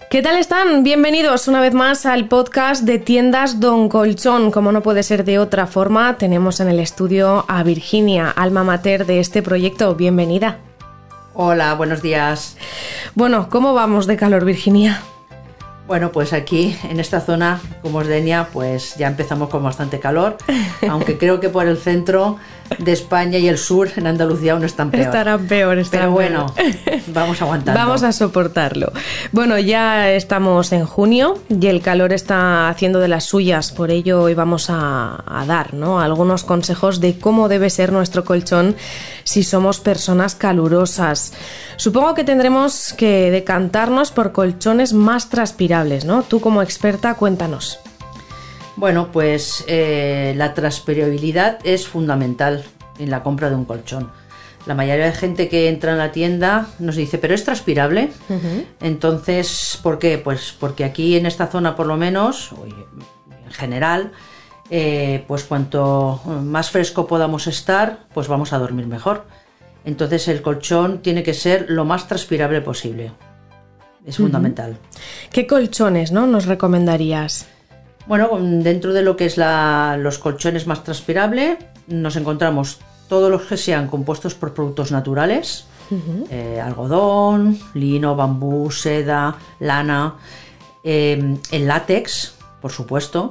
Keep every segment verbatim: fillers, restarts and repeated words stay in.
¿Qué tal están? Bienvenidos una vez más al podcast de Tiendas Don Colchón. Como no puede ser de otra forma, tenemos en el estudio a Virginia, alma mater de este proyecto. Bienvenida. Hola, buenos días. Bueno, ¿cómo vamos de calor, Virginia? Bueno, pues aquí en esta zona, como es Denia, pues ya empezamos con bastante calor, aunque creo que por el centro de España y el sur, en Andalucía, aún están peor. Estarán peor, estarán Pero bueno, peor. Vamos aguantando. Vamos a soportarlo. Bueno, ya estamos en junio y el calor está haciendo de las suyas, por ello hoy vamos a, a dar, ¿no?, algunos consejos de cómo debe ser nuestro colchón si somos personas calurosas. Supongo que tendremos que decantarnos por colchones más transpirables, ¿no? Tú como experta, cuéntanos. Bueno, pues eh, la transpirabilidad es fundamental en la compra de un colchón. La mayoría de gente que entra en la tienda nos dice, ¿pero es transpirable? Uh-huh. Entonces, ¿por qué? Pues porque aquí en esta zona, por lo menos, en general, eh, pues cuanto más fresco podamos estar, pues vamos a dormir mejor. Entonces el colchón tiene que ser lo más transpirable posible. Es uh-huh. fundamental. ¿Qué colchones, no, nos recomendarías? Bueno, dentro de lo que es la, los colchones más transpirables, nos encontramos todos los que sean compuestos por productos naturales, uh-huh. eh, algodón, lino, bambú, seda, lana, eh, el látex, por supuesto,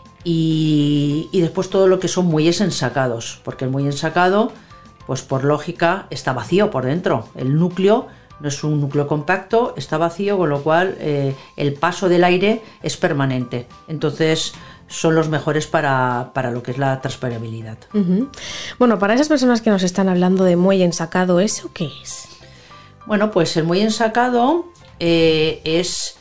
y, y después todo lo que son muelles ensacados, porque el muelle ensacado, pues por lógica, está vacío por dentro. El núcleo no es un núcleo compacto, está vacío, con lo cual eh, el paso del aire es permanente. Entonces son los mejores para, para lo que es la transpirabilidad. Uh-huh. Bueno, para esas personas que nos están hablando de muelle ensacado, ¿eso qué es? Bueno, pues el muelle ensacado eh, es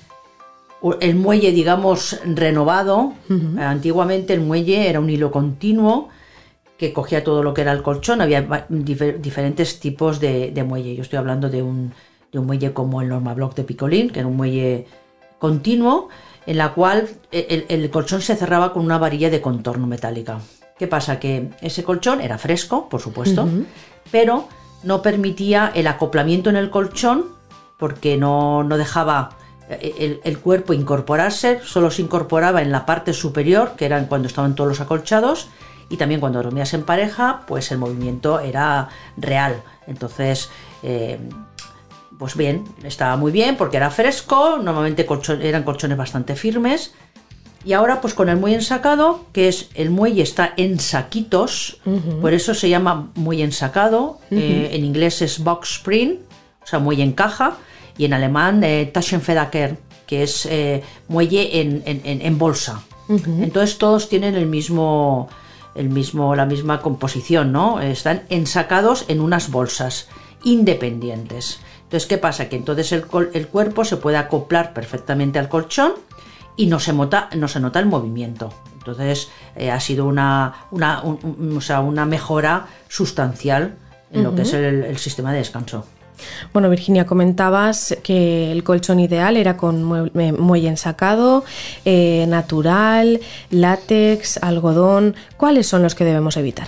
el muelle, digamos, renovado. Uh-huh. Antiguamente el muelle era un hilo continuo que cogía todo lo que era el colchón. Había dif- diferentes tipos de, de muelle. Yo estoy hablando de un, de un muelle como el Normablock de Picolín, que era un muelle continuo, en la cual el, el colchón se cerraba con una varilla de contorno metálica. ¿Qué pasa? Que ese colchón era fresco, por supuesto, uh-huh. pero no permitía el acoplamiento en el colchón porque no, no dejaba el, el cuerpo incorporarse, solo se incorporaba en la parte superior, que eran cuando estaban todos los acolchados, y también cuando dormías en pareja, pues el movimiento era real. Entonces, eh, pues bien, estaba muy bien porque era fresco, normalmente colchón, eran colchones bastante firmes. Y ahora pues con el muelle ensacado, que es el muelle está en saquitos, uh-huh. por eso se llama muelle ensacado, uh-huh. eh, en inglés es box spring, o sea, muelle en caja, y en alemán eh, Taschenfederker, que es eh, muelle en, en, en, en bolsa. Uh-huh. Entonces todos tienen el mismo... El mismo, la misma composición, ¿no? Están ensacados en unas bolsas independientes. Entonces, ¿qué pasa? Que entonces el, el cuerpo se puede acoplar perfectamente al colchón y no se nota, no se nota el movimiento. Entonces, eh, ha sido una, una, un, un, o sea, una mejora sustancial en uh-huh. lo que es el, el sistema de descanso. Bueno, Virginia, comentabas que el colchón ideal era con muelle ensacado, eh, natural, látex, algodón. ¿Cuáles son los que debemos evitar?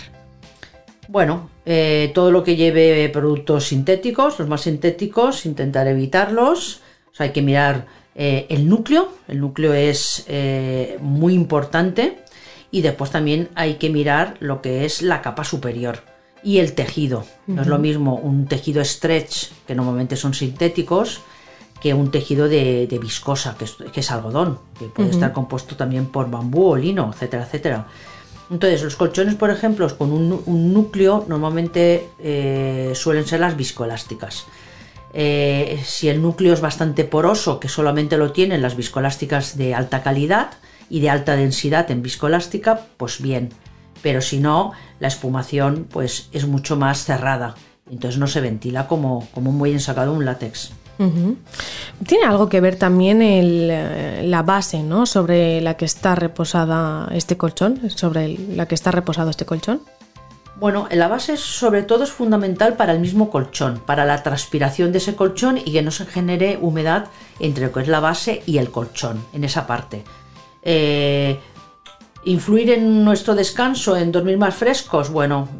Bueno, eh, todo lo que lleve productos sintéticos, los más sintéticos, intentar evitarlos. O sea, hay que mirar eh, el núcleo. El núcleo es eh, muy importante. Y después también hay que mirar lo que es la capa superior. Y el tejido. No uh-huh. es lo mismo un tejido stretch, que normalmente son sintéticos, que un tejido de, de viscosa, que es, que es algodón, que puede uh-huh. estar compuesto también por bambú o lino, etcétera, etcétera. Entonces, los colchones, por ejemplo, con un, un núcleo, normalmente eh, suelen ser las viscoelásticas. Eh, si el núcleo es bastante poroso, que solamente lo tienen las viscoelásticas de alta calidad y de alta densidad en viscoelástica, pues bien. Pero si no, la espumación pues es mucho más cerrada, entonces no se ventila como, como un muelle ensacado, un látex. Uh-huh. ¿Tiene algo que ver también el, la base, ¿no?, sobre la que está reposada este colchón, sobre el, la que está reposado este colchón? Bueno, la base sobre todo es fundamental para el mismo colchón, para la transpiración de ese colchón y que no se genere humedad entre lo que es la base y el colchón, en esa parte. Eh... ¿Influir en nuestro descanso, en dormir más frescos? Bueno,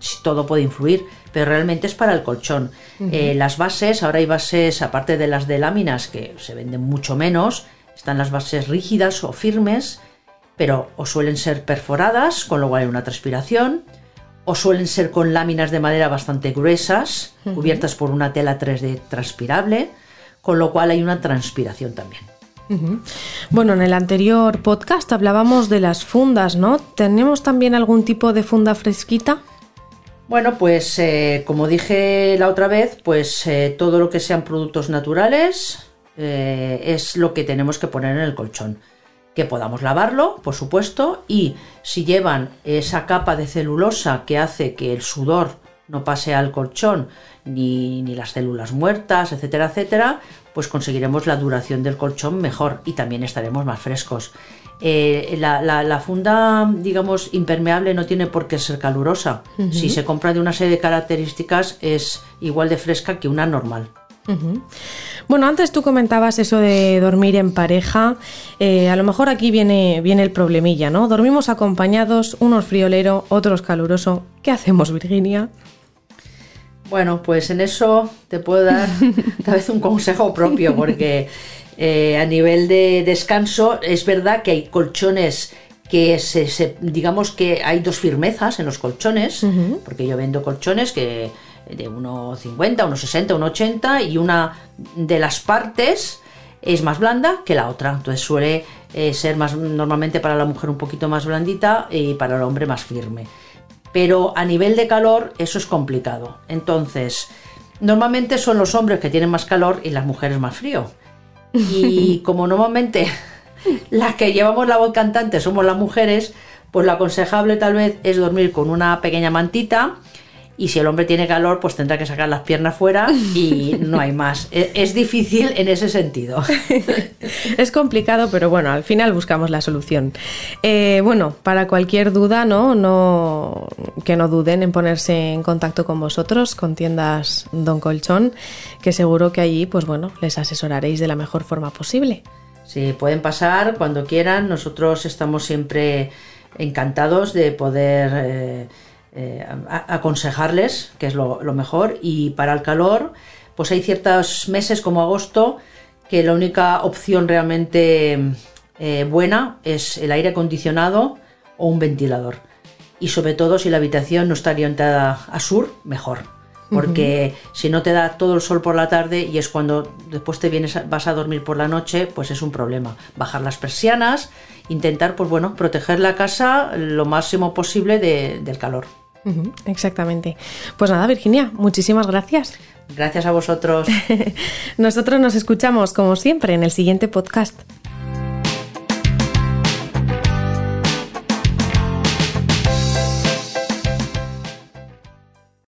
todo puede influir, pero realmente es para el colchón. Uh-huh. Eh, las bases, ahora hay bases, aparte de las de láminas, que se venden mucho menos, están las bases rígidas o firmes, pero o suelen ser perforadas, con lo cual hay una transpiración, o suelen ser con láminas de madera bastante gruesas, uh-huh. cubiertas por una tela tres D transpirable, con lo cual hay una transpiración también. Uh-huh. Bueno, en el anterior podcast hablábamos de las fundas, ¿no? ¿Tenemos también algún tipo de funda fresquita? Bueno, pues eh, como dije la otra vez, pues eh, todo lo que sean productos naturales eh, es lo que tenemos que poner en el colchón. Que podamos lavarlo, por supuesto, y si llevan esa capa de celulosa que hace que el sudor no pase al colchón, ni, ni las células muertas, etcétera, etcétera, pues conseguiremos la duración del colchón mejor y también estaremos más frescos. Eh, la, la, la funda, digamos, impermeable no tiene por qué ser calurosa. Uh-huh. Si se compra de una serie de características, es igual de fresca que una normal. Uh-huh. Bueno, antes tú comentabas eso de dormir en pareja. Eh, a lo mejor aquí viene, viene el problemilla, ¿no? Dormimos acompañados, unos friolero, otros caluroso. ¿Qué hacemos, Virginia? Bueno, pues en eso te puedo dar tal vez un consejo propio, porque eh, a nivel de descanso es verdad que hay colchones que se, se digamos que hay dos firmezas en los colchones, uh-huh. porque yo vendo colchones que de uno cincuenta, uno sesenta, uno ochenta y una de las partes es más blanda que la otra, entonces suele eh, ser más normalmente para la mujer un poquito más blandita y para el hombre más firme. Pero a nivel de calor eso es complicado. Entonces, normalmente son los hombres que tienen más calor y las mujeres más frío. Y como normalmente las que llevamos la voz cantante somos las mujeres, pues lo aconsejable tal vez es dormir con una pequeña mantita. Y si el hombre tiene calor, pues tendrá que sacar las piernas fuera y no hay más. Es, es difícil en ese sentido. Es complicado, pero bueno, al final buscamos la solución. Eh, bueno, para cualquier duda, ¿no? No, que no duden en ponerse en contacto con vosotros, con tiendas Don Colchón, que seguro que allí, pues bueno, les asesoraréis de la mejor forma posible. Sí, pueden pasar cuando quieran. Nosotros estamos siempre encantados de poder Eh, Eh, aconsejarles, que es lo, lo mejor. Y para el calor, pues hay ciertos meses como agosto que la única opción realmente eh, buena es el aire acondicionado o un ventilador. Y sobre todo si la habitación no está orientada a sur, mejor, porque uh-huh. si no te da todo el sol por la tarde y es cuando después te vienes vas a dormir por la noche, pues es un problema. Bajar las persianas, intentar, pues bueno, proteger la casa lo máximo posible de, del calor. Uh-huh, exactamente. Pues nada, Virginia, muchísimas gracias. Gracias a vosotros. Nosotros nos escuchamos como siempre en el siguiente podcast.